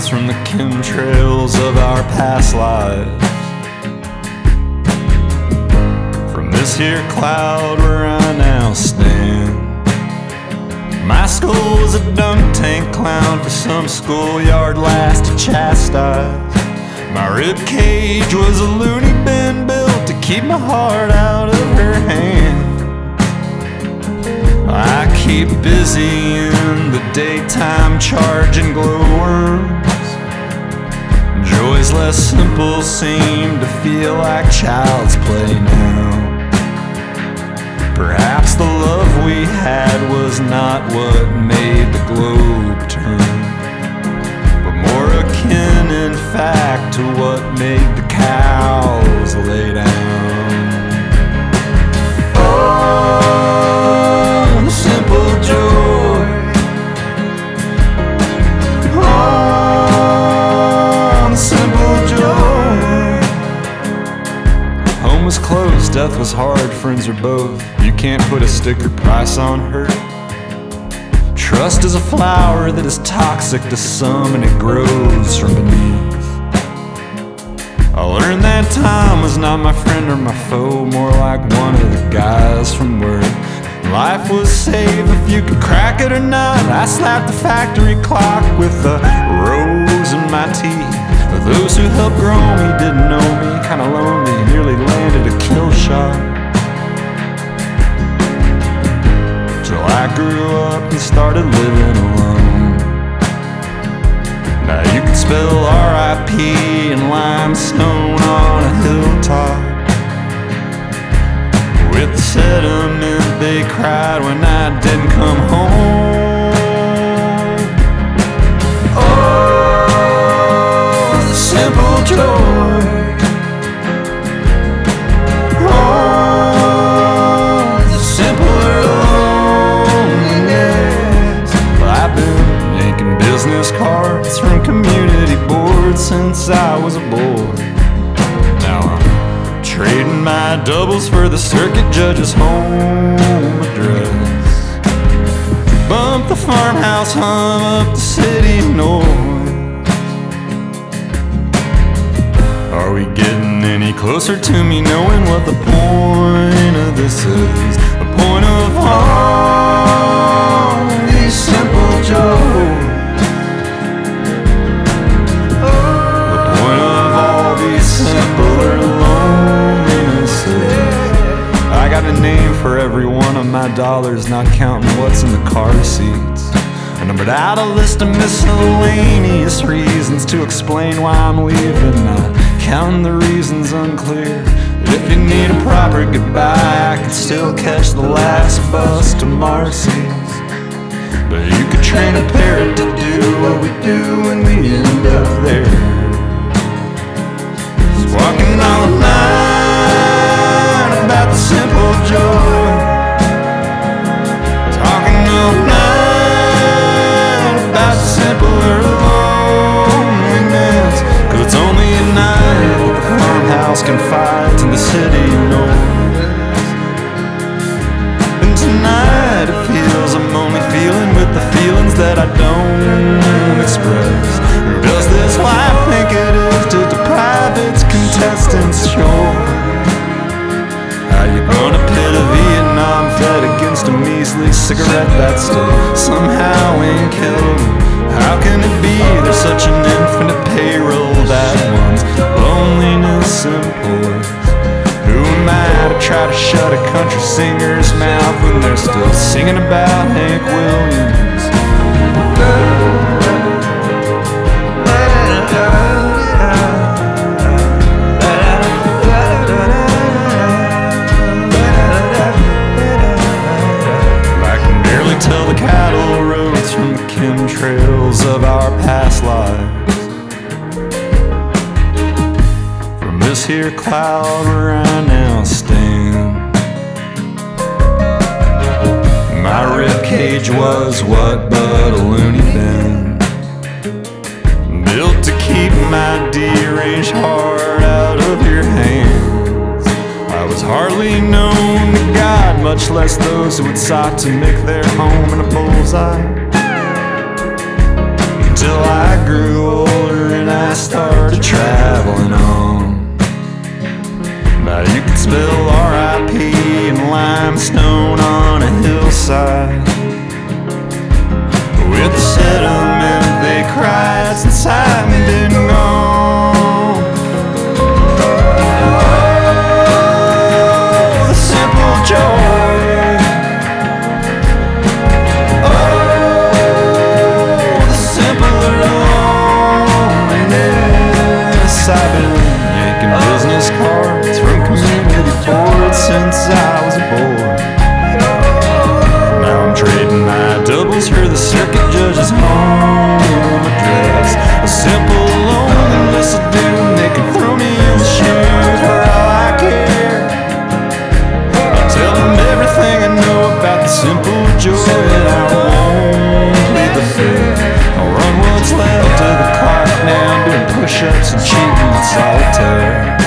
from the chemtrails of our past lives. From this here cloud where I now stand, my skull was a dunk tank clown for some schoolyard lass to chastise. My rib cage was a loony bin built to keep my heart out of her hand. I keep busy in the daytime charging glowworms. Joys less simple seem to feel like child's play now. Perhaps the love we had was not what made the globe turn, but more akin in fact to what made the cows lay down. Oh, the simple joy. Oh, the simple joy. Home was closed, death was hard, friends are both. You can't put a sticker price on hurt. Trust is a flower that is toxic to some and it grows from beneath. I learned that time was not my friend or my foe, more like one of the guys from work. Life was safe if you could crack it or not. I slapped the factory clock with a rose in my teeth. Those who helped grow me didn't know me, kinda lonely, nearly landed a kill shot. Till I grew up and started living alone. Now you can spell R.I.P. in limestone on a hilltop. With the sediment they cried when I didn't come home. Oh, the simple joy. Oh, the simpler loneliness. I've been making business cards from community boards since I was a boy. Now I'm trading my doubles for the circuit judge's home address. Bump the farmhouse, hum up the city noise. Are we getting any closer to me knowing what the point of this is? The point of all these simple joys. The point of all these simpler lonelinesses. I got a name for every one of my dollars, not counting what's in the car seats. I numbered out a list of miscellaneous reasons to explain why I'm leaving, not counting the reasons unclear. If you need a proper goodbye, I could still catch the last bus to Marcy's. But you could train a parrot to do what we do when we end up there. Just walking all night about the simple joy. Talking all night about the simpler loneliness. Cause it's only at night that the farmhouse confides in the city noise. And tonight it feels I'm only feeling with the feelings that I don't express. Or does this life think it is to deprive its contestants sure? How you gonna pit a Vietnam vet against a measly cigarette that still somehow ain't killed? How can it be there's such an infinite payroll that one's loneliness employs? Who am I to try to shut a country singer's mouth when they're still singing about Hank Williams? I can barely tell the cattle roads from the chemtrails of our past lives. From this here cloud where I now stand, my ribcage was what but a loony bin, built to keep my deranged heart out of your hands. I was hardly known to God, much less those who had sought to make their home in a bullseye, until I grew old I started traveling on. Now you could spell R.I.P. in limestone on a hillside. With the settlement they cried since I've been gone. Oh, the simple joy. Oh, the simpler loneliness. I've been yanking business cards from community boards since I was a boy. Now I'm trading my doubles for the circuit judge's home address. A simple loneliness will do. They can throw me in the shoes for all I care. I'll tell them everything I know about the simple joy that I won't leave the bed. I'll run what's left of the clock now, doing push-ups and cheating in solitaire.